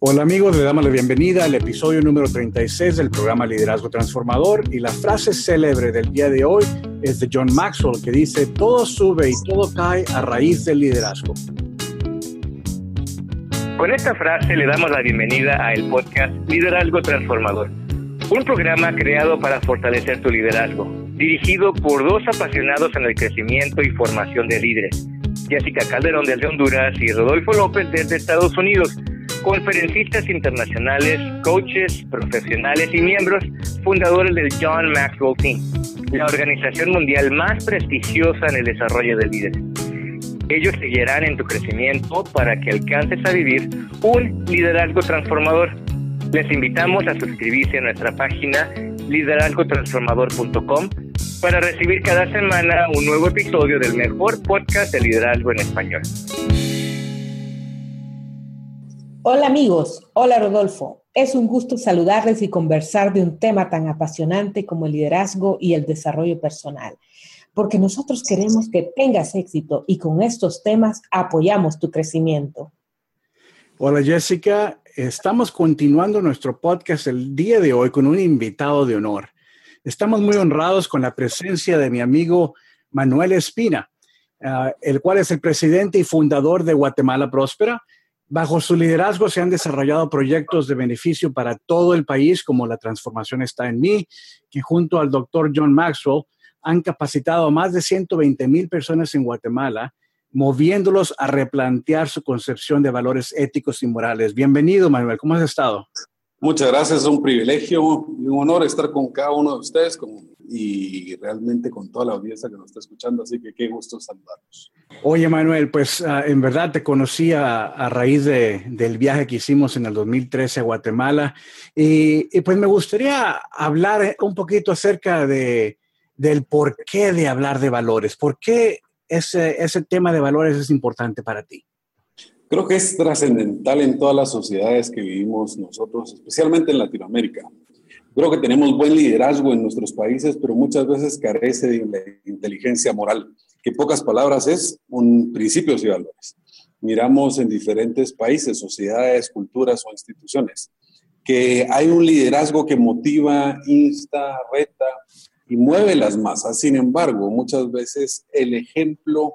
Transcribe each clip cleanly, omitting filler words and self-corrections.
Hola amigos, le damos la bienvenida al episodio número 36 del programa Liderazgo Transformador, y la frase célebre del día de hoy es de John Maxwell, que dice: todo sube y todo cae a raíz del liderazgo. Con esta frase le damos la bienvenida a el podcast Liderazgo Transformador, un programa creado para fortalecer tu liderazgo, dirigido por dos apasionados en el crecimiento y formación de líderes, Jessica Calderón desde Honduras y Rodolfo López desde Estados Unidos, conferencistas internacionales, coaches, profesionales y miembros fundadores del John Maxwell Team, la organización mundial más prestigiosa en el desarrollo de líderes. Ellos te guiarán en tu crecimiento para que alcances a vivir un liderazgo transformador. Les invitamos a suscribirse a nuestra página liderazgotransformador.com para recibir cada semana un nuevo episodio del mejor podcast de liderazgo en español. Hola amigos, hola Rodolfo. Es un gusto saludarles y conversar de un tema tan apasionante como el liderazgo y el desarrollo personal, porque nosotros queremos que tengas éxito y con estos temas apoyamos tu crecimiento. Hola Jessica, estamos continuando nuestro podcast el día de hoy con un invitado de honor. Estamos muy honrados con la presencia de mi amigo Manuel Espina, el cual es el presidente y fundador de Guatemala Próspera. Bajo su liderazgo se han desarrollado proyectos de beneficio para todo el país, como La Transformación Está en Mí, que junto al doctor John Maxwell han capacitado a más de 120,000 personas en Guatemala, moviéndolos a replantear su concepción de valores éticos y morales. Bienvenido, Manuel. ¿Cómo has estado? Muchas gracias. Es un privilegio y un honor estar con cada uno de ustedes y realmente con toda la audiencia que nos está escuchando. Así que qué gusto saludarlos. Oye, Manuel, pues en verdad te conocí a raíz del viaje que hicimos en el 2013 a Guatemala. Y pues me gustaría hablar un poquito acerca del porqué de hablar de valores. ¿Por qué ese tema de valores es importante para ti? Creo que es trascendental en todas las sociedades que vivimos nosotros, especialmente en Latinoamérica. Creo que tenemos buen liderazgo en nuestros países, pero muchas veces carece de la inteligencia moral, que en pocas palabras es un principios y valores. Miramos en diferentes países, sociedades, culturas o instituciones, que hay un liderazgo que motiva, insta, reta y mueve las masas. Sin embargo, muchas veces el ejemplo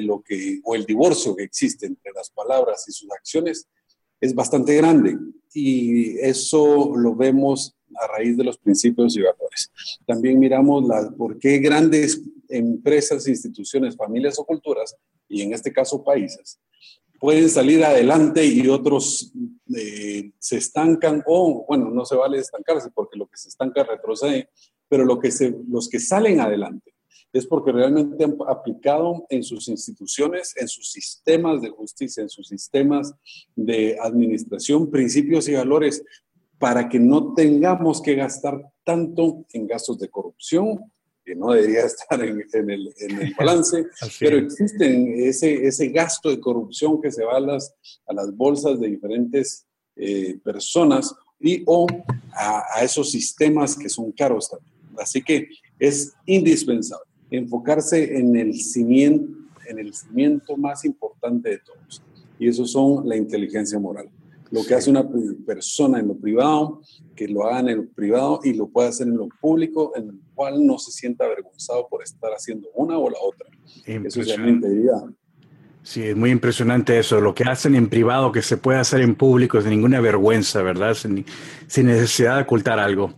o el divorcio que existe entre las palabras y sus acciones es bastante grande, y eso lo vemos a raíz de los principios y valores. También miramos por qué grandes empresas, instituciones, familias o culturas, y en este caso países, pueden salir adelante y otros se estancan, no se vale estancarse porque lo que se estanca retrocede, pero los que salen adelante es porque realmente han aplicado en sus instituciones, en sus sistemas de justicia, en sus sistemas de administración, principios y valores para que no tengamos que gastar tanto en gastos de corrupción, que no debería estar en el balance, pero existen ese gasto de corrupción que se va a las bolsas de diferentes personas o a esos sistemas que son caros también. Así que es indispensable enfocarse en el cimiento más importante de todos, y eso son la inteligencia moral. Lo que hace una persona en lo privado, que lo haga en el privado y lo pueda hacer en lo público, en el cual no se sienta avergonzado por estar haciendo una o la otra. Eso se llama integridad. Sí, es muy impresionante eso. Lo que hacen en privado que se puede hacer en público sin ninguna vergüenza, ¿verdad? Sin necesidad de ocultar algo.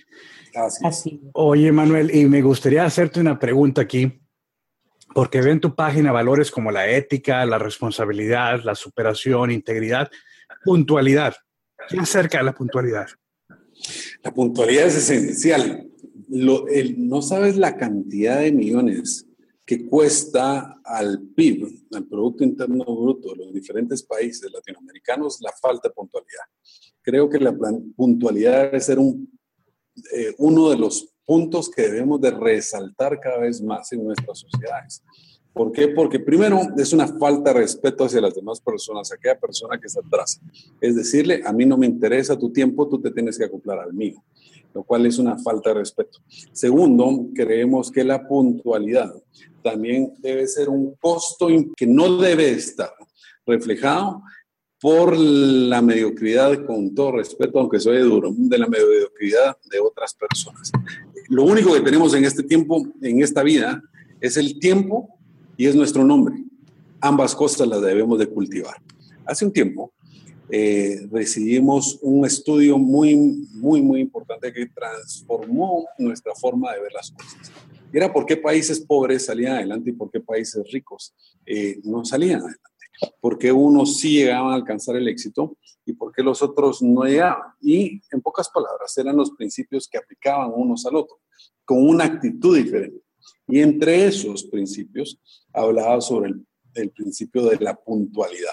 Así. Oye, Manuel, y me gustaría hacerte una pregunta aquí, porque veo en tu página valores como la ética, la responsabilidad, la superación, integridad, puntualidad. ¿Qué acerca de la puntualidad? La puntualidad es esencial. No sabes la cantidad de millones que cuesta al PIB, al Producto Interno Bruto de los diferentes países latinoamericanos, la falta de puntualidad. Creo que la puntualidad debe ser uno de los puntos que debemos de resaltar cada vez más en nuestras sociedades. ¿Por qué? Porque primero es una falta de respeto hacia las demás personas, a aquella persona que se atrasa. Es decirle, a mí no me interesa tu tiempo, tú te tienes que acoplar al mío, lo cual es una falta de respeto. Segundo, creemos que la puntualidad también debe ser un costo que no debe estar reflejado por la mediocridad, con todo respeto, aunque soy duro, de la mediocridad de otras personas. Lo único que tenemos en este tiempo, en esta vida, es el tiempo y es nuestro nombre. Ambas cosas las debemos de cultivar. Hace un tiempo decidimos un estudio muy importante que transformó nuestra forma de ver las cosas. Era por qué países pobres salían adelante y por qué países ricos no salían adelante. Por qué unos sí llegaban a alcanzar el éxito y por qué los otros no llegaban. Y en pocas palabras, eran los principios que aplicaban unos al otro, con una actitud diferente. Y entre esos principios hablaba sobre el principio de la puntualidad.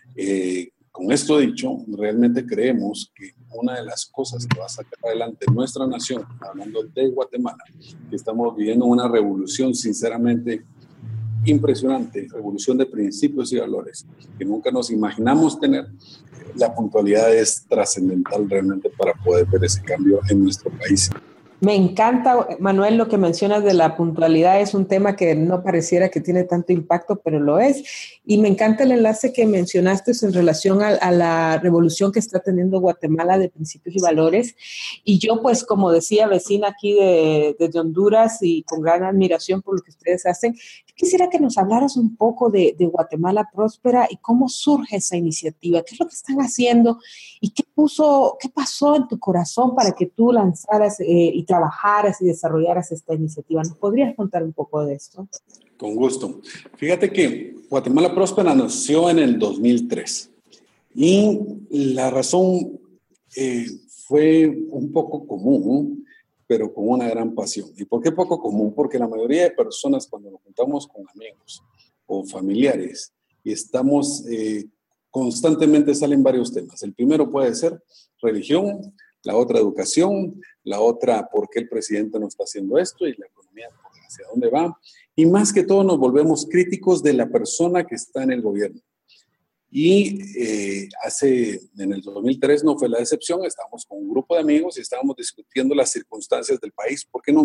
Con esto dicho, realmente creemos que una de las cosas que va a sacar adelante nuestra nación, hablando de Guatemala, que estamos viviendo una revolución sinceramente impresionante, revolución de principios y valores que nunca nos imaginamos tener. La puntualidad es trascendental realmente para poder ver ese cambio en nuestro país. Me encanta, Manuel, lo que mencionas de la puntualidad. Es un tema que no pareciera que tiene tanto impacto, pero lo es. Y me encanta el enlace que mencionaste en relación a la revolución que está teniendo Guatemala de principios y valores. Y yo, pues, como decía, vecina aquí de Honduras y con gran admiración por lo que ustedes hacen, quisiera que nos hablaras un poco de Guatemala Próspera y cómo surge esa iniciativa. ¿Qué es lo que están haciendo? ¿Y qué pasó en tu corazón para que tú lanzaras y trabajaras y desarrollaras esta iniciativa? ¿Nos podrías contar un poco de esto? Con gusto. Fíjate que Guatemala Próspera nació en el 2003 y la razón fue un poco común, pero con una gran pasión. ¿Y por qué poco común? Porque la mayoría de personas, cuando nos juntamos con amigos o familiares y estamos constantemente, salen varios temas. El primero puede ser religión, la otra educación, la otra por qué el presidente no está haciendo esto y la economía hacia dónde va. Y más que todo nos volvemos críticos de la persona que está en el gobierno. Y en el 2003 no fue la excepción, estábamos con un grupo de amigos y estábamos discutiendo las circunstancias del país. ¿Por qué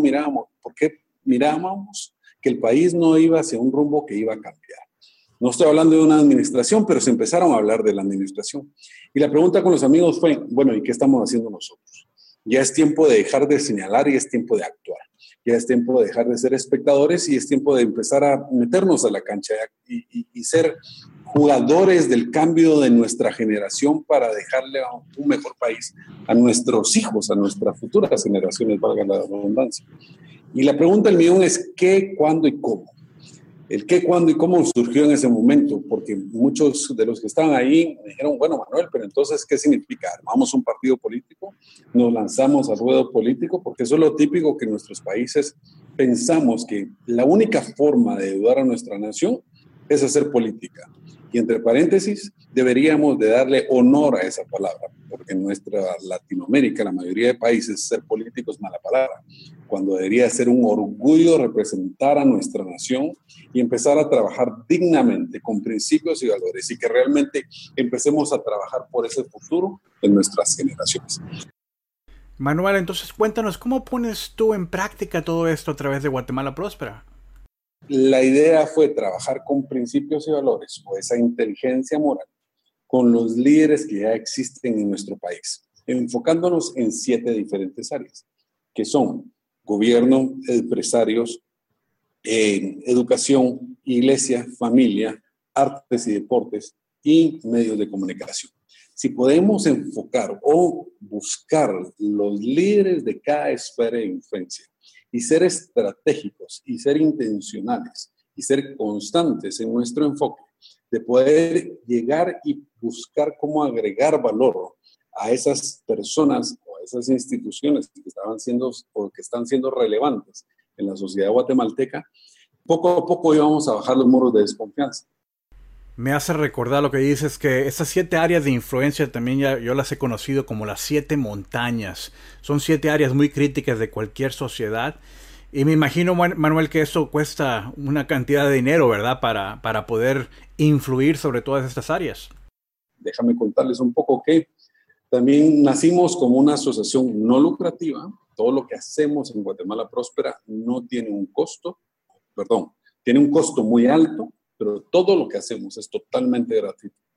mirábamos que el país no iba hacia un rumbo que iba a cambiar? No estoy hablando de una administración, pero se empezaron a hablar de la administración. Y la pregunta con los amigos fue, bueno, ¿y qué estamos haciendo nosotros? Ya es tiempo de dejar de señalar y es tiempo de actuar. Ya es tiempo de dejar de ser espectadores y es tiempo de empezar a meternos a la cancha y ser jugadores del cambio de nuestra generación para dejarle un mejor país a nuestros hijos, a nuestras futuras generaciones, valga la redundancia. Y la pregunta del millón es ¿qué, cuándo y cómo? El qué, cuándo y cómo surgió en ese momento, porque muchos de los que estaban ahí me dijeron, bueno, Manuel, pero entonces, ¿qué significa? ¿Armamos un partido político? ¿Nos lanzamos al ruedo político? Porque eso es lo típico que en nuestros países pensamos que la única forma de ayudar a nuestra nación es hacer política. Y entre paréntesis, deberíamos de darle honor a esa palabra, porque en nuestra Latinoamérica, la mayoría de países, ser político es mala palabra, cuando debería ser un orgullo representar a nuestra nación y empezar a trabajar dignamente, con principios y valores, y que realmente empecemos a trabajar por ese futuro de nuestras generaciones. Manuel, entonces cuéntanos, ¿cómo pones tú en práctica todo esto a través de Guatemala Próspera? La idea fue trabajar con principios y valores o esa inteligencia moral con los líderes que ya existen en nuestro país, enfocándonos en 7 diferentes áreas, que son gobierno, empresarios, educación, iglesia, familia, artes y deportes y medios de comunicación. Si podemos enfocar o buscar los líderes de cada esfera de influencia y ser estratégicos y ser intencionales y ser constantes en nuestro enfoque, de poder llegar y buscar cómo agregar valor a esas personas o a esas instituciones que estaban siendo o que están siendo relevantes en la sociedad guatemalteca, poco a poco íbamos a bajar los muros de desconfianza. Me hace recordar lo que dices, que estas 7 áreas de influencia también yo las he conocido como las 7 montañas. Son 7 áreas muy críticas de cualquier sociedad. Y me imagino, Manuel, que eso cuesta una cantidad de dinero, ¿verdad? Para poder influir sobre todas estas áreas. Déjame contarles un poco que también nacimos como una asociación no lucrativa. Todo lo que hacemos en Guatemala Próspera no tiene un costo, tiene un costo muy alto, pero todo lo que hacemos es totalmente gratuito.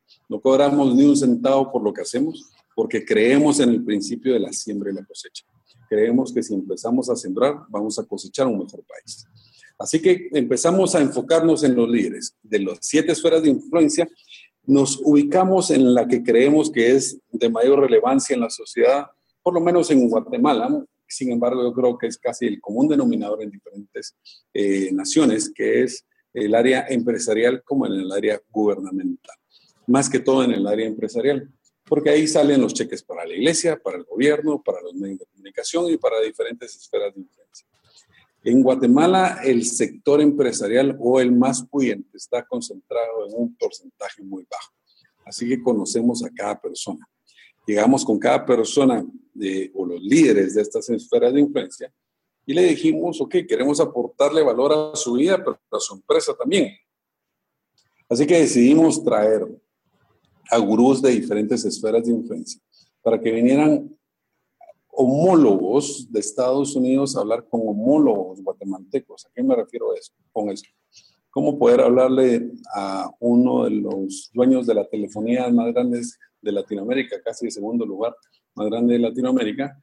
No cobramos ni un centavo por lo que hacemos, porque creemos en el principio de la siembra y la cosecha. Creemos que si empezamos a sembrar, vamos a cosechar un mejor país. Así que empezamos a enfocarnos en los líderes. De las 7 esferas de influencia, nos ubicamos en la que creemos que es de mayor relevancia en la sociedad, por lo menos en Guatemala. Sin embargo, yo creo que es casi el común denominador en diferentes naciones, que es el área empresarial como en el área gubernamental. Más que todo en el área empresarial, porque ahí salen los cheques para la iglesia, para el gobierno, para los medios de comunicación y para diferentes esferas de influencia. En Guatemala, el sector empresarial o el más pudiente está concentrado en un porcentaje muy bajo. Así que conocemos a cada persona. Llegamos con cada persona o los líderes de estas esferas de influencia y le dijimos, ok, queremos aportarle valor a su vida, pero a su empresa también. Así que decidimos traer a gurús de diferentes esferas de influencia para que vinieran homólogos de Estados Unidos a hablar con homólogos guatemaltecos. ¿A qué me refiero con eso? ¿Cómo poder hablarle a uno de los dueños de la telefonía más grandes de Latinoamérica, casi el segundo lugar más grande de Latinoamérica,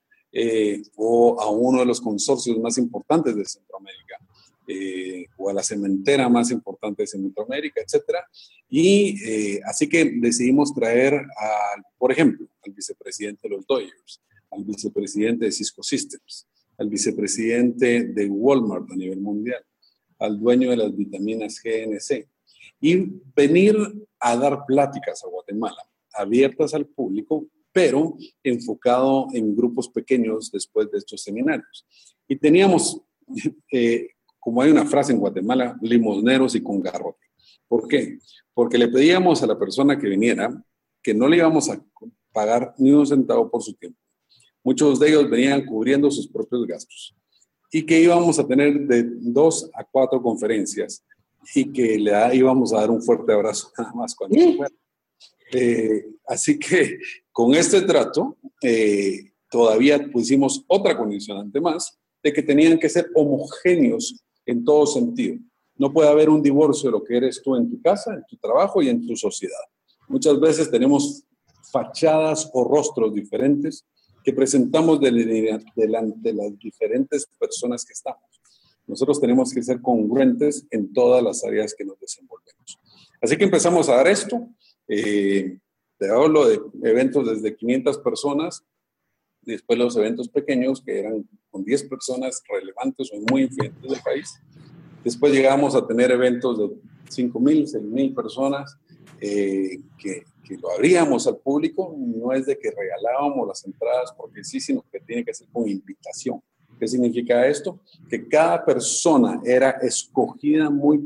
o a uno de los consorcios más importantes de Centroamérica, o a la cementera más importante de Centroamérica, etcétera? Y así que decidimos traer, por ejemplo, al vicepresidente de los Dodgers, al vicepresidente de Cisco Systems, al vicepresidente de Walmart a nivel mundial, al dueño de las vitaminas GNC, y venir a dar pláticas a Guatemala, abiertas al público, pero enfocado en grupos pequeños después de estos seminarios. Y teníamos, como hay una frase en Guatemala, limosneros y con garrote. ¿Por qué? Porque le pedíamos a la persona que viniera que no le íbamos a pagar ni un centavo por su tiempo. Muchos de ellos venían cubriendo sus propios gastos y que íbamos a tener de 2 a 4 conferencias y que le íbamos a dar un fuerte abrazo nada más cuando se fuera. Así que con este trato todavía pusimos otra condicionante más de que tenían que ser homogéneos en todo sentido. No puede haber un divorcio de lo que eres tú en tu casa, en tu trabajo y en tu sociedad. Muchas veces tenemos fachadas o rostros diferentes que presentamos delante de las diferentes personas que estamos. Nosotros tenemos que ser congruentes en todas las áreas que nos desenvolvemos. Así que empezamos a dar esto. Te hablo de eventos desde 500 personas, después los eventos pequeños que eran con 10 personas relevantes o muy influyentes del país. Después llegamos a tener eventos de 5,000, 6,000 personas que lo abríamos al público. No es de que regalábamos las entradas porque sí, sino que tiene que ser con invitación. ¿Qué significa esto? Que cada persona era escogida muy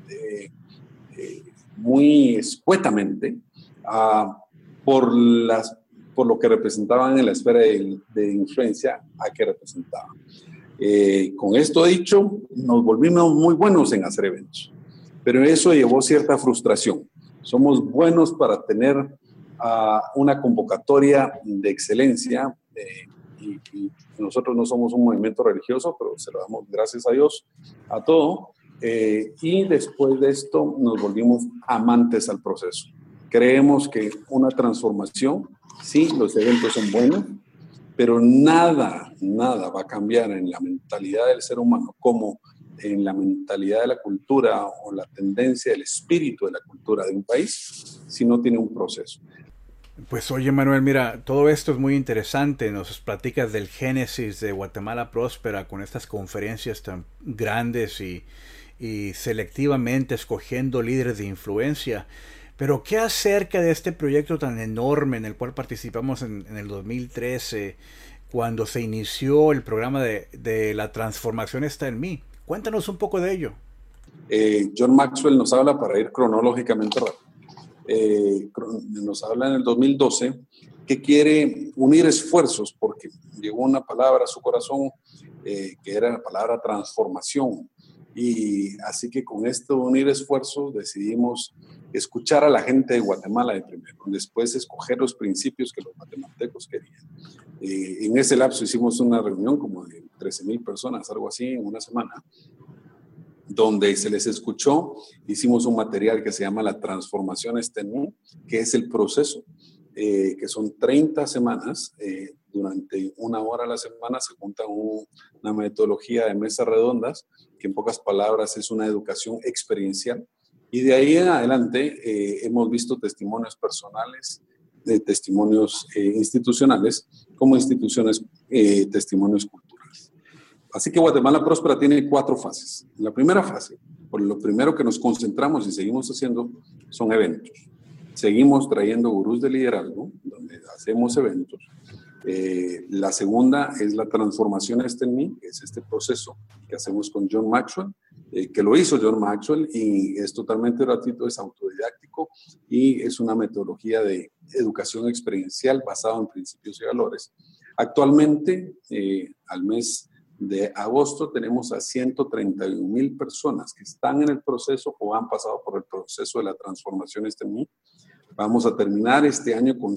escuetamente por lo que representaban en la esfera de influencia a que representaban. Con esto dicho, nos volvimos muy buenos en hacer eventos, pero eso llevó cierta frustración. Somos buenos para tener una convocatoria de excelencia y nosotros no somos un movimiento religioso, pero se lo damos gracias a Dios a todo. Y después de esto nos volvimos amantes al proceso. Creemos que una transformación, sí, los eventos son buenos, pero nada va a cambiar en la mentalidad del ser humano como en la mentalidad de la cultura o la tendencia del espíritu de la cultura de un país si no tiene un proceso. Pues oye, Manuel, mira, todo esto es muy interesante. Nos platicas del génesis de Guatemala Próspera con estas conferencias tan grandes y selectivamente escogiendo líderes de influencia. Pero ¿qué acerca de este proyecto tan enorme en el cual participamos en el 2013, cuando se inició el programa de La Transformación está en mí? Cuéntanos un poco de ello. John Maxwell nos habla, para ir cronológicamente rápido, nos habla en el 2012 que quiere unir esfuerzos porque llegó una palabra a su corazón que era la palabra transformación. Y así que con esto unir esfuerzos decidimos escuchar a la gente de Guatemala de primero, después escoger los principios que los guatemaltecos querían. En ese lapso hicimos una reunión como de 13,000 personas, algo así, en una semana. donde se les escuchó. Hicimos un material que se llama La Transformación está en mí, que es el proceso, que son 30 semanas. Durante 1 hora a la semana se junta una metodología de mesas redondas, que en pocas palabras es una educación experiencial. Y de ahí en adelante hemos visto testimonios personales, testimonios institucionales, como testimonios culturales. Así que Guatemala Próspera tiene 4 fases. La primera fase, por lo primero que nos concentramos y seguimos haciendo, son eventos. Seguimos trayendo gurús de liderazgo, donde hacemos eventos. La segunda es La Transformación está en mí, que es este proceso que hacemos con John Maxwell, que lo hizo John Maxwell y es totalmente gratuito, es autodidáctico y es una metodología de educación experiencial basada en principios y valores. Actualmente, al mes de agosto, tenemos a 131,000 personas que están en el proceso o han pasado por el proceso de La Transformación está en mí. Vamos a terminar este año con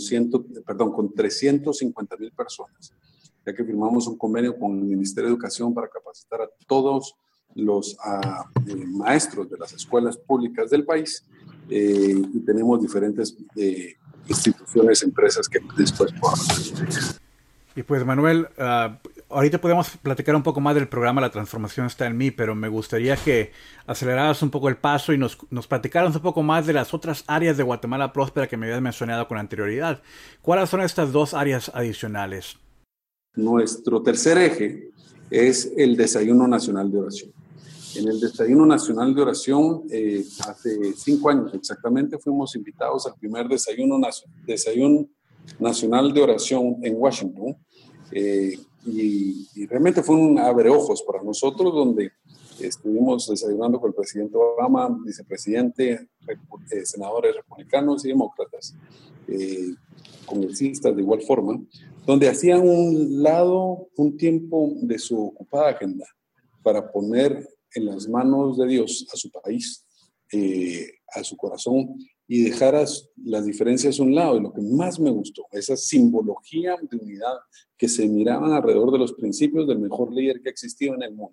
350,000 personas, ya que firmamos un convenio con el Ministerio de Educación para capacitar a todos los maestros de las escuelas públicas del país, y tenemos diferentes instituciones, empresas que después podamos. Y pues Manuel, ahorita podemos platicar un poco más del programa La Transformación está en mí, pero me gustaría que aceleraras un poco el paso y nos platicaras un poco más de las otras áreas de Guatemala Próspera que me habías mencionado con anterioridad. ¿Cuáles son estas 2 áreas adicionales? Nuestro tercer eje es el Desayuno Nacional de Oración. En el Desayuno Nacional de Oración, hace 5 años exactamente, fuimos invitados al primer Desayuno Nacional de Oración en Washington, y realmente fue un abreojos para nosotros, donde estuvimos desayunando con el presidente Obama, vicepresidente, senadores republicanos y demócratas, congresistas de igual forma, donde hacían un tiempo de su ocupada agenda para poner en las manos de Dios a su país, a su corazón, y dejar las diferencias a un lado. Y lo que más me gustó, esa simbología de unidad que se miraban alrededor de los principios del mejor líder que ha existido en el mundo.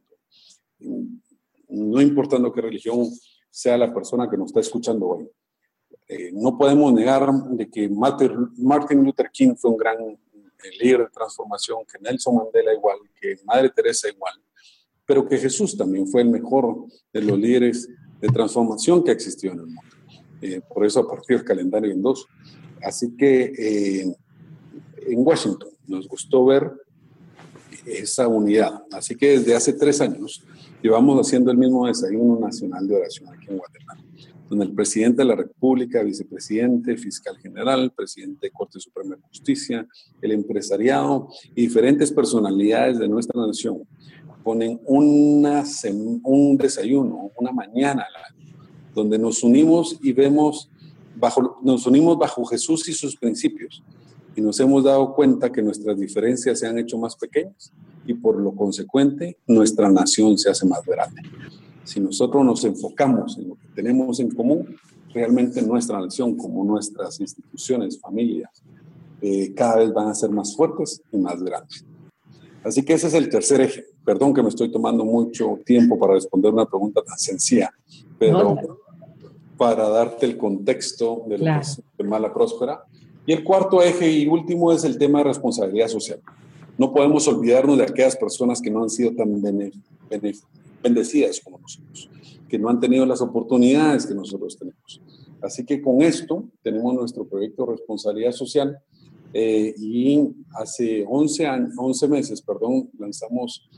No importando qué religión sea la persona que nos está escuchando hoy. No podemos negar de que Martin Luther King fue un gran líder de transformación, que Nelson Mandela igual, que Madre Teresa igual, pero que Jesús también fue el mejor de los líderes de transformación que existió en el mundo. Por eso a partir del calendario en 2. Así que en Washington nos gustó ver esa unidad. Así que desde hace 3 años llevamos haciendo el mismo Desayuno Nacional de Oración aquí en Guatemala, donde el presidente de la República, vicepresidente, fiscal general, presidente de Corte Suprema de Justicia, el empresariado y diferentes personalidades de nuestra nación ponen un desayuno, una mañana donde nos unimos y nos unimos bajo Jesús y sus principios, y nos hemos dado cuenta que nuestras diferencias se han hecho más pequeñas y por lo consecuente nuestra nación se hace más grande. Si nosotros nos enfocamos en lo que tenemos en común, realmente nuestra nación, como nuestras instituciones, familias, cada vez van a ser más fuertes y más grandes. Así que ese es el tercer eje. Perdón que me estoy tomando mucho tiempo para responder una pregunta tan sencilla, pero para darte el contexto de lo que es Guatemala Próspera. Y el cuarto eje y último es el tema de responsabilidad social. No podemos olvidarnos de aquellas personas que no han sido tan bendecidas como nosotros, que no han tenido las oportunidades que nosotros tenemos. Así que con esto tenemos nuestro proyecto de responsabilidad social, y hace 11 meses, lanzamos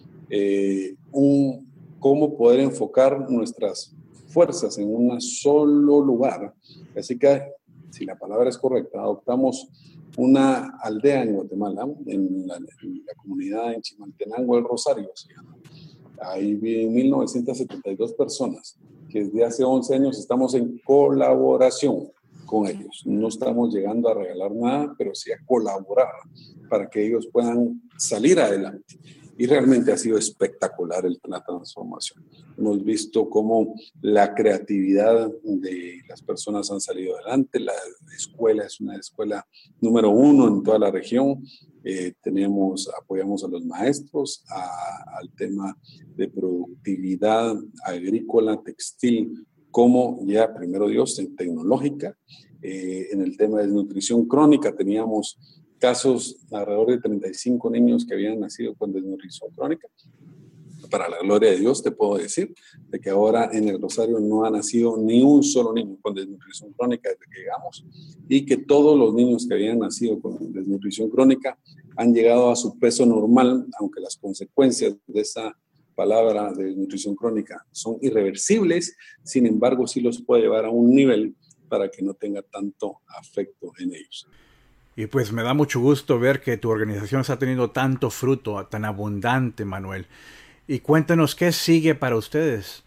cómo poder enfocar nuestras fuerzas en un solo lugar. Así que, si la palabra es correcta, adoptamos una aldea en Guatemala, en la comunidad en Chimaltenango, El Rosario, se llama. Ahí viven 1,972 personas, que desde hace 11 años estamos en colaboración con ellos. No estamos llegando a regalar nada, pero sí a colaborar para que ellos puedan salir adelante. Y realmente ha sido espectacular la transformación. Hemos visto cómo la creatividad de las personas han salido adelante. La escuela es una escuela número 1 en toda la región. Apoyamos a los maestros, al tema de productividad agrícola, textil, como ya, primero Dios, tecnológica. En el tema de desnutrición crónica teníamos casos, alrededor de 35 niños que habían nacido con desnutrición crónica. Para la gloria de Dios te puedo decir de que ahora en el Rosario no ha nacido ni un solo niño con desnutrición crónica desde que llegamos, y que todos los niños que habían nacido con desnutrición crónica han llegado a su peso normal, aunque las consecuencias de esa palabra de desnutrición crónica son irreversibles. Sin embargo, sí los puede llevar a un nivel para que no tenga tanto afecto en ellos. Y pues me da mucho gusto ver que tu organización está teniendo tanto fruto, tan abundante, Manuel. Y cuéntanos, ¿qué sigue para ustedes?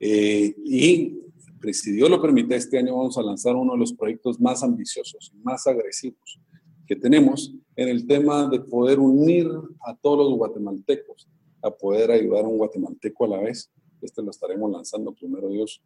Y si Dios lo permite, este año vamos a lanzar uno de los proyectos más ambiciosos y más agresivos que tenemos en el tema de poder unir a todos los guatemaltecos, a poder ayudar a un guatemalteco a la vez. Lo estaremos lanzando, primero Dios,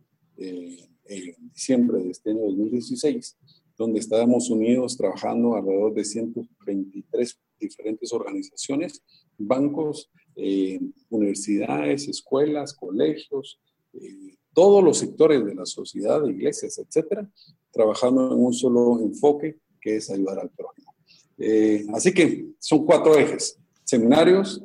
en diciembre de este año 2016, donde estábamos unidos trabajando alrededor de 123 diferentes organizaciones, bancos, universidades, escuelas, colegios, todos los sectores de la sociedad, iglesias, etcétera, trabajando en un solo enfoque, que es ayudar al prójimo. Así que son 4 ejes: seminarios,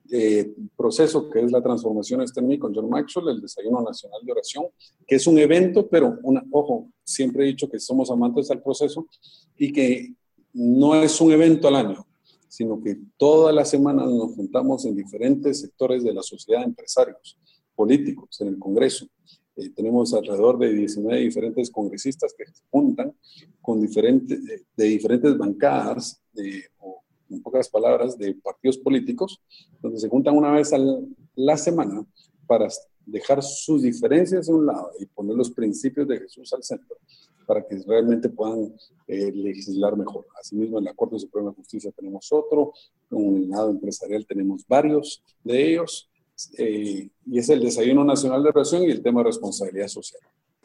proceso que es la transformación STEMI con John Maxwell, el Desayuno Nacional de Oración, que es un evento, pero ojo, siempre he dicho que somos amantes del proceso y que no es un evento al año, sino que todas las semanas nos juntamos en diferentes sectores de la sociedad, empresarios, políticos, en el Congreso. Tenemos alrededor de 19 diferentes congresistas que se juntan con de diferentes bancadas, o en pocas palabras, de partidos políticos, donde se juntan una vez a la semana para dejar sus diferencias de un lado y poner los principios de Jesús al centro, para que realmente puedan legislar mejor. Asimismo, en la Corte Suprema de Justicia tenemos otro, en el lado empresarial tenemos varios de ellos, y es el Desayuno Nacional de Oración y el tema de responsabilidad social.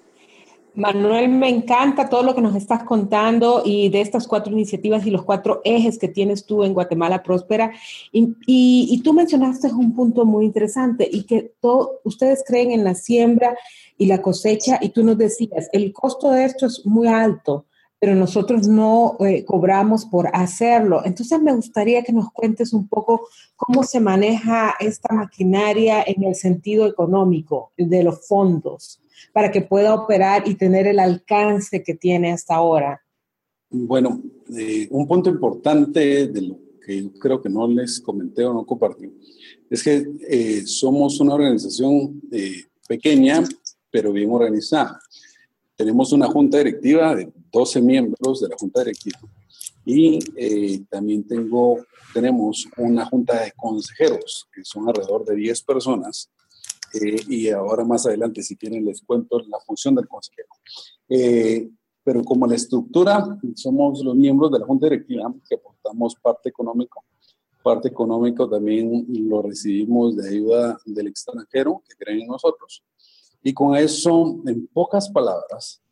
Manuel, me encanta todo lo que nos estás contando y de estas 4 iniciativas y los 4 ejes que tienes tú en Guatemala Próspera. Y tú mencionaste un punto muy interesante, y que ustedes creen en la siembra y la cosecha, y tú nos decías, el costo de esto es muy alto, pero nosotros no cobramos por hacerlo. Entonces me gustaría que nos cuentes un poco cómo se maneja esta maquinaria en el sentido económico de los fondos, para que pueda operar y tener el alcance que tiene hasta ahora. Bueno, un punto importante de lo que yo creo que no les comenté o no compartí, es que somos una organización pequeña, pero bien organizada. Tenemos una junta directiva de 12 miembros de la junta directiva, y también tenemos una junta de consejeros, que son alrededor de 10 personas, y ahora más adelante, si quieren, les cuento la función del consejero. Pero como la estructura, somos los miembros de la junta directiva que aportamos parte económico también lo recibimos de ayuda del extranjero que creen en nosotros, y con eso, en pocas palabras,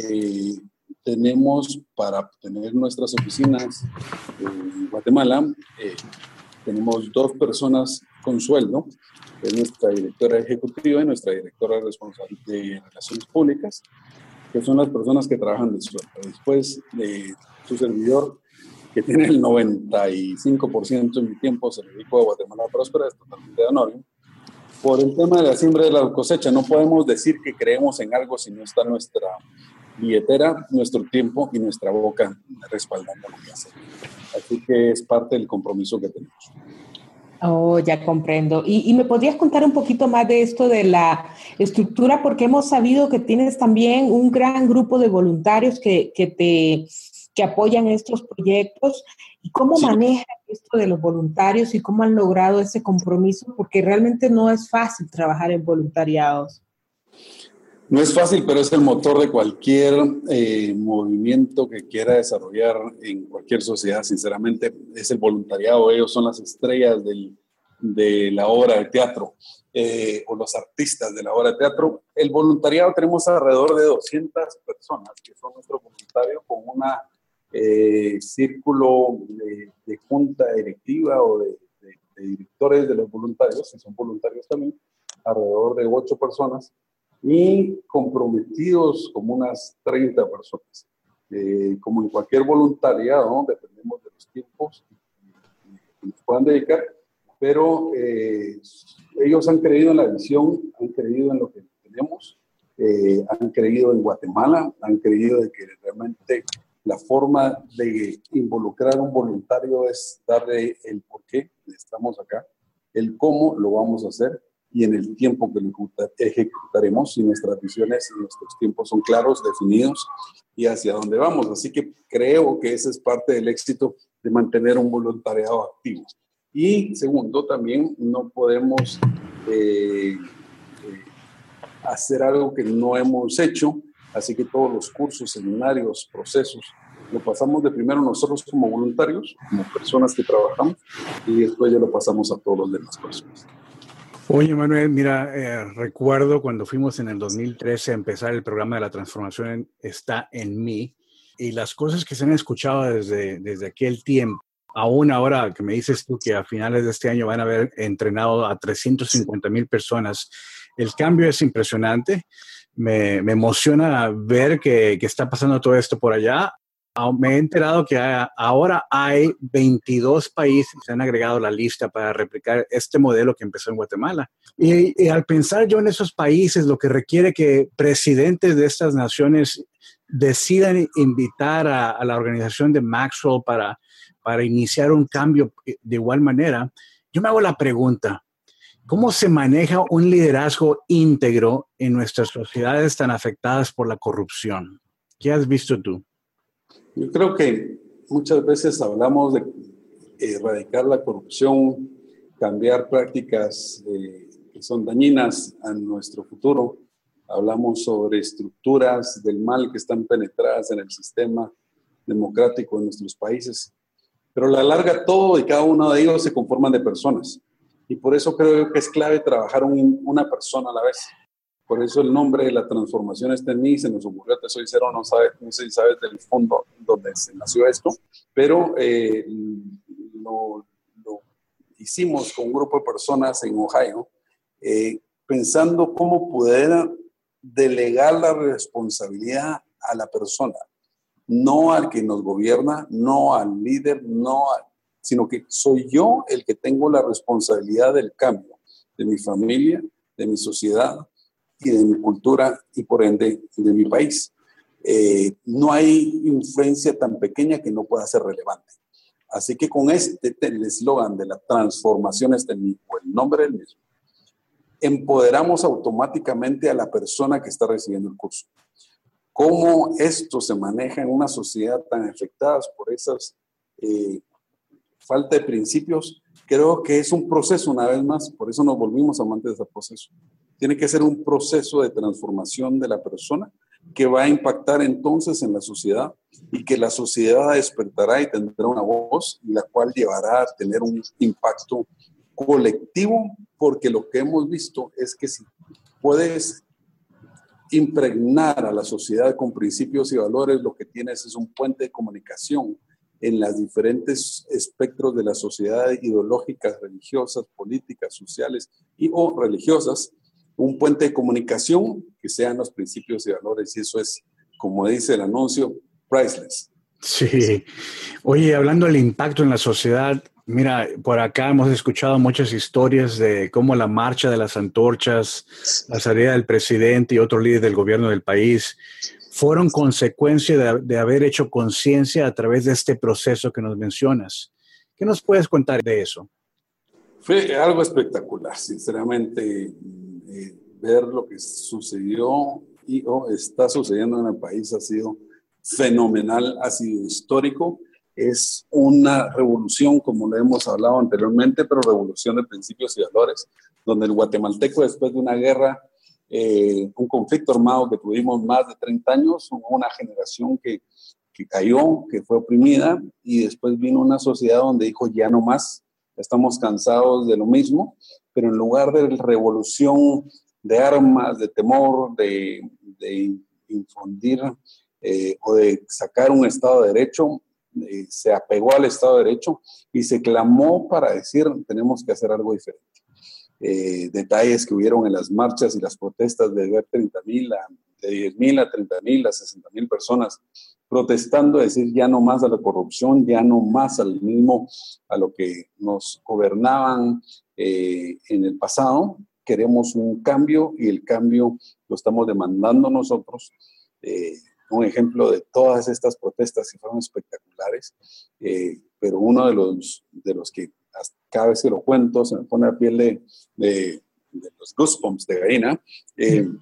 tenemos para tener nuestras oficinas en Guatemala, tenemos 2 personas con sueldo, es nuestra directora ejecutiva y nuestra directora responsable de Relaciones Públicas, que son las personas que trabajan de sueldo. Después de su servidor, que tiene el 95% de mi tiempo, se dedico a Guatemala Próspera, es totalmente anónimo. Por el tema de la siembra y de la cosecha, no podemos decir que creemos en algo si no está nuestra billetera, nuestro tiempo y nuestra boca respaldando lo que hacemos. Así que es parte del compromiso que tenemos. Oh, ya comprendo. ¿Y me podrías contar un poquito más de esto de la estructura? Porque hemos sabido que tienes también un gran grupo de voluntarios que apoyan estos proyectos. ¿Y cómo manejan esto de los voluntarios y cómo han logrado ese compromiso? Porque realmente no es fácil trabajar en voluntariados. No es fácil, pero es el motor de cualquier movimiento que quiera desarrollar en cualquier sociedad. Sinceramente, es el voluntariado. Ellos son las estrellas de la obra de teatro o los artistas de la obra de teatro. El voluntariado tenemos alrededor de 200 personas que son nuestros voluntarios con una círculo de junta directiva o de directores de los voluntarios, que son voluntarios también, alrededor de 8 personas, y comprometidos como unas 30 personas. Como en cualquier voluntariado, ¿no? Dependemos de los tiempos que nos puedan dedicar, pero ellos han creído en la visión, han creído en lo que tenemos, han creído en Guatemala, han creído de que realmente la forma de involucrar a un voluntario es darle el por qué estamos acá, el cómo lo vamos a hacer y en el tiempo que lo ejecutaremos, y nuestras visiones y nuestros tiempos son claros, definidos y hacia dónde vamos. Así que creo que ese es parte del éxito de mantener un voluntariado activo. Y segundo, también no podemos hacer algo que no hemos hecho, así que todos los cursos, seminarios, procesos, lo pasamos de primero nosotros como voluntarios, como personas que trabajamos, y después ya lo pasamos a todos los demás personas. Oye, Manuel, mira, recuerdo cuando fuimos en el 2013 a empezar el programa de la transformación Está en Mí, y las cosas que se han escuchado desde aquel tiempo, aún ahora que me dices tú que a finales de este año van a haber entrenado a 350,000 personas, el cambio es impresionante. Me emociona ver que está pasando todo esto por allá. Me he enterado que ahora hay 22 países que se han agregado a la lista para replicar este modelo que empezó en Guatemala. Y al pensar yo en esos países, lo que requiere que presidentes de estas naciones decidan invitar a la organización de Maxwell para iniciar un cambio de igual manera, yo me hago la pregunta, ¿cómo se maneja un liderazgo íntegro en nuestras sociedades tan afectadas por la corrupción? ¿Qué has visto tú? Yo creo que muchas veces hablamos de erradicar la corrupción, cambiar prácticas que son dañinas a nuestro futuro. Hablamos sobre estructuras del mal que están penetradas en el sistema democrático de nuestros países. Pero a la larga todo y cada uno de ellos se conforman de personas. Y por eso creo que es clave trabajar una persona a la vez. Por eso el nombre de la transformación Está en Mí. Se nos ocurrió, te soy sincero, no sé si sabes del fondo donde se nació esto, pero lo hicimos con un grupo de personas en Ohio, pensando cómo poder delegar la responsabilidad a la persona, no al que nos gobierna, no al líder, sino que soy yo el que tengo la responsabilidad del cambio de mi familia, de mi sociedad y de mi cultura y por ende de mi país. No hay influencia tan pequeña que no pueda ser relevante. Así que con el eslogan de la transformación Está en Mí, o el nombre del mismo, empoderamos automáticamente a la persona que está recibiendo el curso. ¿Cómo esto se maneja en una sociedad tan afectada por esas falta de principios? Creo que es un proceso, una vez más, por eso nos volvimos amantes de ese proceso. Tiene que ser un proceso de transformación de la persona que va a impactar entonces en la sociedad y que la sociedad despertará y tendrá una voz, la cual llevará a tener un impacto colectivo, porque lo que hemos visto es que si puedes impregnar a la sociedad con principios y valores, lo que tienes es un puente de comunicación en los diferentes espectros de la sociedad, ideológicas, religiosas, políticas, sociales o religiosas, un puente de comunicación que sean los principios y valores, y eso es, como dice el anuncio, priceless. Sí. Oye, hablando del impacto en la sociedad, mira, por acá hemos escuchado muchas historias de cómo la marcha de las antorchas, la salida del presidente y otro líder del gobierno del país fueron consecuencia de haber hecho conciencia a través de este proceso que nos mencionas. ¿Qué nos puedes contar de eso? Fue algo espectacular, sinceramente, ver lo que sucedió o está sucediendo en el país ha sido fenomenal, ha sido histórico. Es una revolución, como lo hemos hablado anteriormente, pero revolución de principios y valores, donde el guatemalteco, después de una guerra, un conflicto armado que tuvimos más de 30 años, una generación que cayó, que fue oprimida, y después vino una sociedad donde dijo ya no más, estamos cansados de lo mismo, pero en lugar de revolución de armas, de temor, de infundir o de sacar un Estado de Derecho, se apegó al Estado de Derecho y se clamó para decir tenemos que hacer algo diferente. Detalles que hubieron en las marchas y las protestas de ver 30,000, de 10,000 a 30,000, a 60,000 personas protestando, decir ya no más a la corrupción, ya no más al mismo, a lo que nos gobernaban en el pasado. Queremos un cambio y el cambio lo estamos demandando nosotros. Un ejemplo de todas estas protestas que fueron espectaculares, pero uno de los que cada vez que lo cuento se me pone la piel de los goosebumps de gallina. El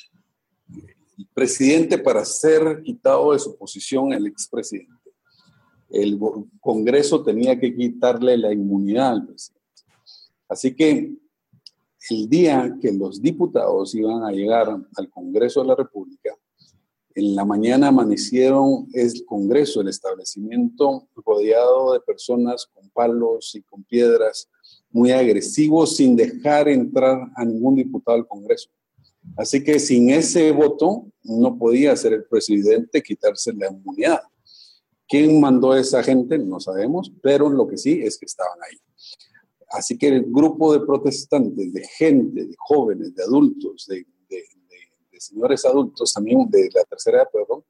presidente, para ser quitado de su posición, el expresidente, el Congreso tenía que quitarle la inmunidad al presidente. Así que el día que los diputados iban a llegar al Congreso de la República, en la mañana amanecieron el Congreso, el establecimiento, rodeado de personas con palos y con piedras, muy agresivos, sin dejar entrar a ningún diputado al Congreso. Así que sin ese voto no podía ser el presidente quitarse la inmunidad. ¿Quién mandó a esa gente? No sabemos, pero lo que sí es que estaban ahí. Así que el grupo de protestantes, de gente, de jóvenes, de adultos, de señores adultos también de la tercera edad, perdón,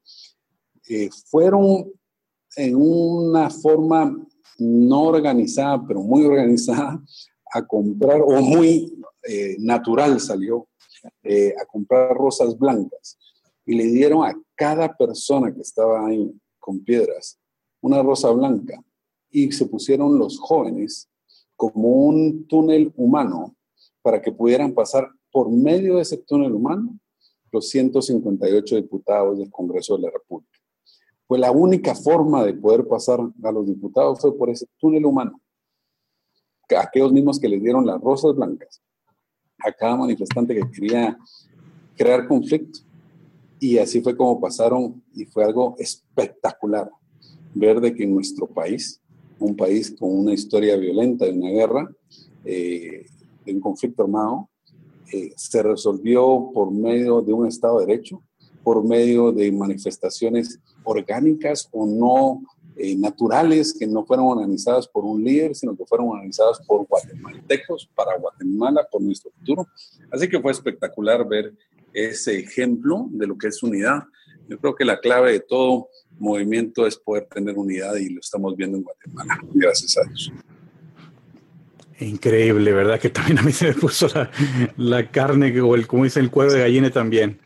fueron en una forma no organizada, pero muy organizada, a comprar, o muy natural salió, a comprar rosas blancas. Y le dieron a cada persona que estaba ahí con piedras una rosa blanca. Y se pusieron los jóvenes como un túnel humano para que pudieran pasar por medio de ese túnel humano los 158 diputados del Congreso de la República. Pues la única forma de poder pasar a los diputados fue por ese túnel humano. Aquellos mismos que les dieron las rosas blancas a cada manifestante que quería crear conflicto. Y así fue como pasaron, y fue algo espectacular ver de que en nuestro país, un país con una historia violenta de una guerra, de un conflicto armado, se resolvió por medio de un Estado de Derecho, por medio de manifestaciones orgánicas o no naturales, que no fueron organizadas por un líder, sino que fueron organizadas por guatemaltecos, para Guatemala, por nuestro futuro. Así que fue espectacular ver ese ejemplo de lo que es unidad. Yo creo que la clave de todo movimiento es poder tener unidad, y lo estamos viendo en Guatemala, gracias a Dios. Increíble, ¿verdad? Que también a mí se me puso la carne, o como dice, el cuero de gallina también.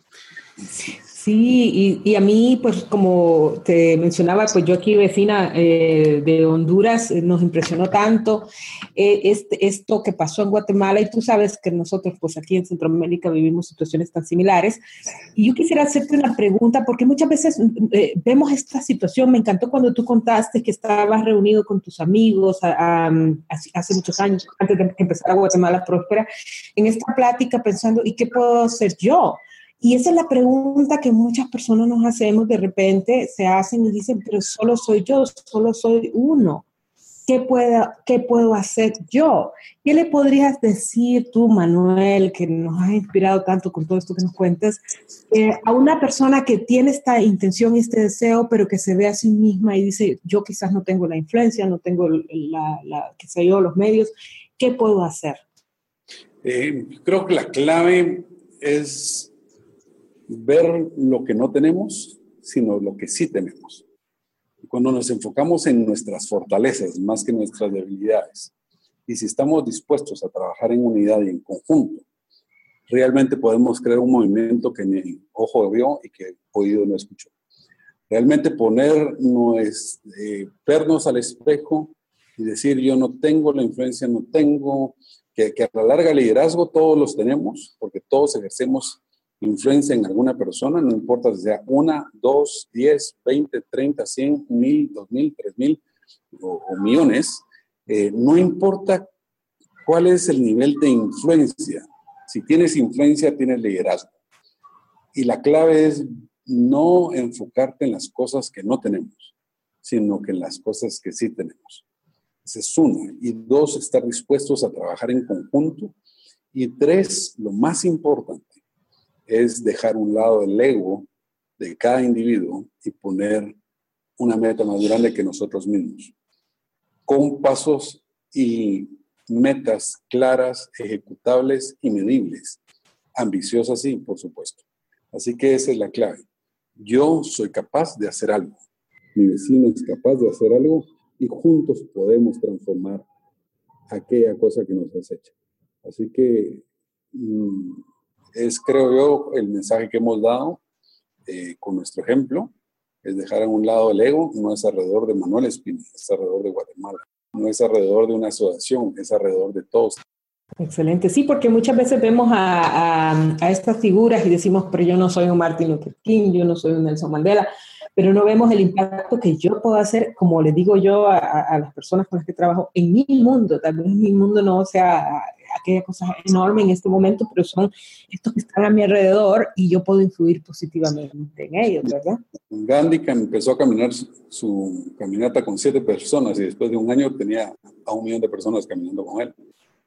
Sí, y a mí, pues como te mencionaba, pues yo aquí vecina de Honduras, nos impresionó tanto esto que pasó en Guatemala, y tú sabes que nosotros pues aquí en Centroamérica vivimos situaciones tan similares. Y yo quisiera hacerte una pregunta, porque muchas veces vemos esta situación. Me encantó cuando tú contaste que estabas reunido con tus amigos hace muchos años, antes de que empezara Guatemala Próspera, en esta plática pensando, ¿y qué puedo hacer yo? Y esa es la pregunta que muchas personas nos hacemos. De repente se hacen y dicen, pero solo soy yo, solo soy uno. ¿Qué puedo hacer yo? ¿Qué le podrías decir tú, Manuel, que nos has inspirado tanto con todo esto que nos cuentas, a una persona que tiene esta intención y este deseo, pero que se ve a sí misma y dice, yo quizás no tengo la influencia, no tengo qué sé yo, los medios? ¿Qué puedo hacer? Creo que la clave es ver lo que no tenemos, sino lo que sí tenemos. Cuando nos enfocamos en nuestras fortalezas más que nuestras debilidades, y si estamos dispuestos a trabajar en unidad y en conjunto, realmente podemos crear un movimiento que ni ojo vio y que oído no escuchó. Realmente vernos al espejo y decir, yo no tengo la influencia, no tengo, que a la larga liderazgo todos los tenemos, porque todos ejercemos influencia en alguna persona, no importa si sea 1, 2, 10, 20, 30, 100, 1000, 2000, 3000 o millones, no importa cuál es el nivel de influencia. Si tienes influencia, tienes liderazgo. Y la clave es no enfocarte en las cosas que no tenemos, sino que en las cosas que sí tenemos. Esa es una. Y dos, estar dispuestos a trabajar en conjunto. Y tres, lo más importante, es dejar a un lado el ego de cada individuo y poner una meta más grande que nosotros mismos, con pasos y metas claras, ejecutables y medibles. Ambiciosas, sí, por supuesto. Así que esa es la clave. Yo soy capaz de hacer algo. Mi vecino es capaz de hacer algo y juntos podemos transformar aquella cosa que nos acecha. Así que es, creo yo, el mensaje que hemos dado con nuestro ejemplo, es dejar a un lado el ego. No es alrededor de Manuel Espina, es alrededor de Guatemala. No es alrededor de una asociación, es alrededor de todos. Excelente. Sí, porque muchas veces vemos a estas figuras y decimos, pero yo no soy un Martin Luther King, yo no soy un Nelson Mandela, pero no vemos el impacto que yo puedo hacer, como le digo yo a las personas con las que trabajo, en mi mundo. Tal vez mi mundo no sea aquella cosa enorme en este momento, pero son estos que están a mi alrededor y yo puedo influir positivamente en ellos, ¿verdad? Gandhi empezó a caminar su caminata con 7 personas y después de un año tenía a 1 millón de personas caminando con él.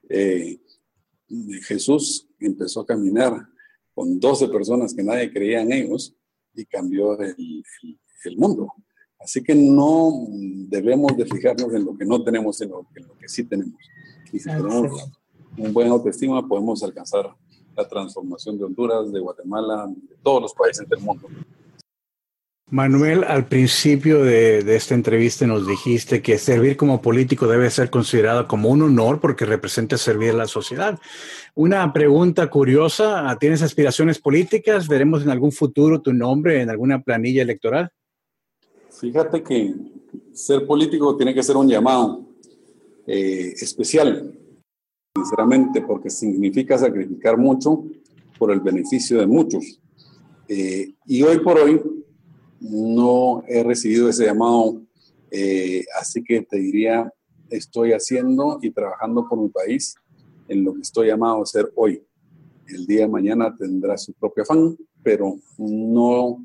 Jesús empezó a caminar con 12 personas que nadie creía en ellos y cambió el mundo. Así que no debemos de fijarnos en lo que no tenemos, sino en lo que sí tenemos. Y si tenemos un buen autoestima, podemos alcanzar la transformación de Honduras, de Guatemala, de todos los países del mundo. Manuel, al principio de esta entrevista nos dijiste que servir como político debe ser considerado como un honor porque representa servir a la sociedad. Una pregunta curiosa, ¿tienes aspiraciones políticas? ¿Veremos en algún futuro tu nombre en alguna planilla electoral? Fíjate que ser político tiene que ser un llamado especial, sinceramente, porque significa sacrificar mucho por el beneficio de muchos. Y hoy por hoy no he recibido ese llamado, así que te diría, estoy haciendo y trabajando por mi país en lo que estoy llamado a hacer hoy. El día de mañana tendrá su propio afán, pero no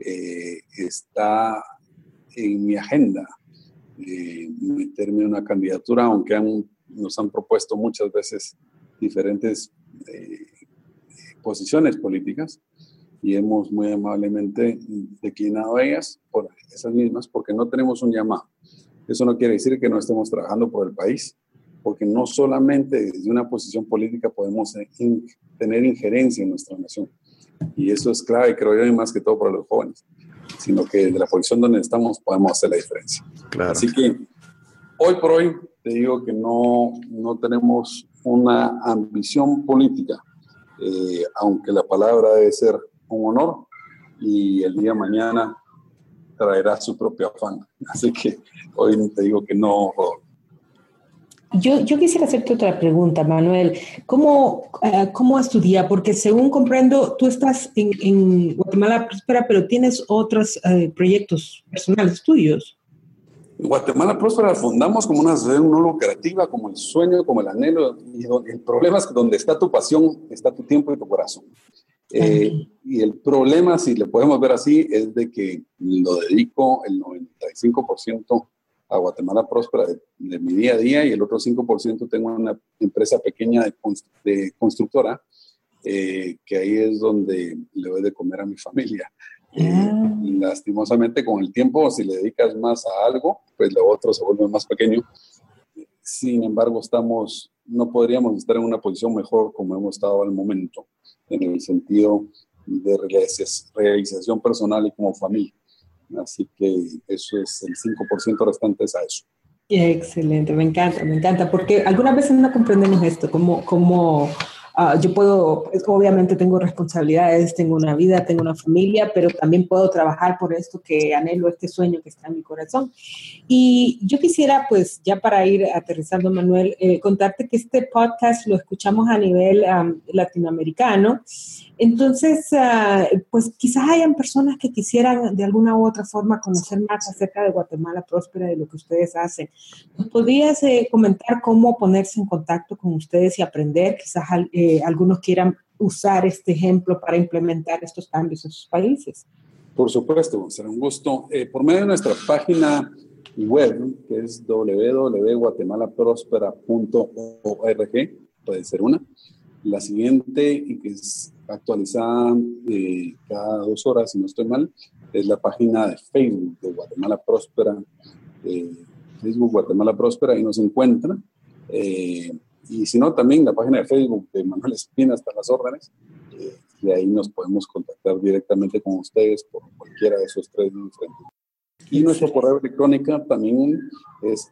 está en mi agenda meterme en una candidatura, aunque nos han propuesto muchas veces diferentes posiciones políticas. Y hemos muy amablemente declinado ellas por esas mismas, porque no tenemos un llamado. Eso no quiere decir que no estemos trabajando por el país, porque no solamente desde una posición política podemos tener injerencia en nuestra nación. Y eso es clave, creo yo, y más que todo para los jóvenes, sino que desde la posición donde estamos podemos hacer la diferencia. Claro. Así que hoy por hoy te digo que no tenemos una ambición política, aunque la palabra debe ser un honor y el día de mañana traerá su propio afán. Así que hoy te digo que no. Yo quisiera hacerte otra pregunta, Manuel. ¿Cómo estudiar? Porque según comprendo, tú estás en Guatemala Próspera, pero tienes otros proyectos personales tuyos. Guatemala Próspera fundamos como una sociedad no lucrativa, como el sueño, como el anhelo. Y el problema es que donde está tu pasión, está tu tiempo y tu corazón. Y el problema, si le podemos ver así, es de que lo dedico el 95% a Guatemala Próspera de mi día a día y el otro 5% tengo una empresa pequeña de constructora, que ahí es donde le doy de comer a mi familia. Lastimosamente con el tiempo, si le dedicas más a algo, pues lo otro se vuelve más pequeño. Sin embargo, no podríamos estar en una posición mejor como hemos estado al momento, en el sentido de realización personal y como familia. Así que eso es el 5% restante es a eso. Excelente, me encanta, porque algunas veces no comprendemos esto, como yo puedo, obviamente tengo responsabilidades, tengo una vida, tengo una familia, pero también puedo trabajar por esto que anhelo, este sueño que está en mi corazón. Y yo quisiera, pues, ya para ir aterrizando, Manuel, contarte que este podcast lo escuchamos a nivel latinoamericano. Entonces, pues quizás hayan personas que quisieran de alguna u otra forma conocer más acerca de Guatemala Próspera, de lo que ustedes hacen. ¿Nos podrías comentar cómo ponerse en contacto con ustedes y aprender? Quizás algunos quieran usar este ejemplo para implementar estos cambios en sus países. Por supuesto, será un gusto. Por medio de nuestra página web, que es www.guatemalaprospera.org, puede ser una. La siguiente, y que es actualizada cada 2 horas, si no estoy mal, es la página de Facebook de Guatemala Próspera, Facebook Guatemala Próspera, ahí nos encuentra. Y si no, también la página de Facebook de Manuel Espina está en las órdenes. Y ahí nos podemos contactar directamente con ustedes por cualquiera de esos 3 diferentes. Y nuestro correo electrónico también es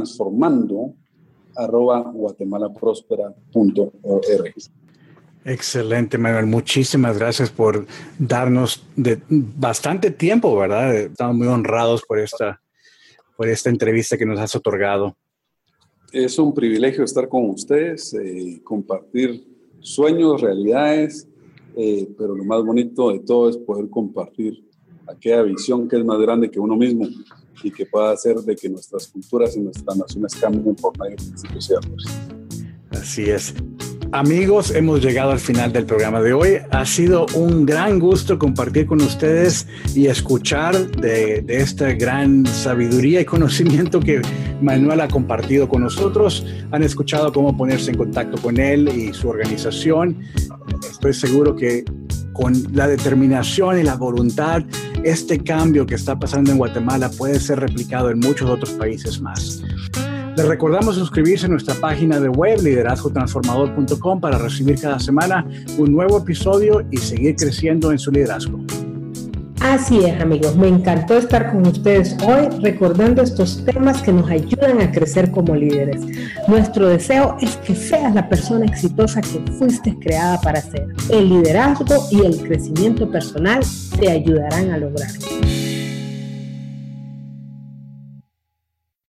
transformando@guatemalaprospera.org. Excelente, Manuel. Muchísimas gracias por darnos bastante tiempo, ¿verdad? Estamos muy honrados por esta entrevista que nos has otorgado. Es un privilegio estar con ustedes, compartir sueños, realidades, pero lo más bonito de todo es poder compartir aquella visión que es más grande que uno mismo y que pueda hacer de que nuestras culturas y nuestras naciones cambien por medio de principios y valores. Así es. Amigos, hemos llegado al final del programa de hoy. Ha sido un gran gusto compartir con ustedes y escuchar de esta gran sabiduría y conocimiento que Manuel ha compartido con nosotros. Han escuchado cómo ponerse en contacto con él y su organización. Estoy seguro que con la determinación y la voluntad, este cambio que está pasando en Guatemala puede ser replicado en muchos otros países más. Les recordamos suscribirse a nuestra página de web, liderazgotransformador.com, para recibir cada semana un nuevo episodio y seguir creciendo en su liderazgo. Así es, amigos. Me encantó estar con ustedes hoy recordando estos temas que nos ayudan a crecer como líderes. Nuestro deseo es que seas la persona exitosa que fuiste creada para ser. El liderazgo y el crecimiento personal te ayudarán a lograrlo.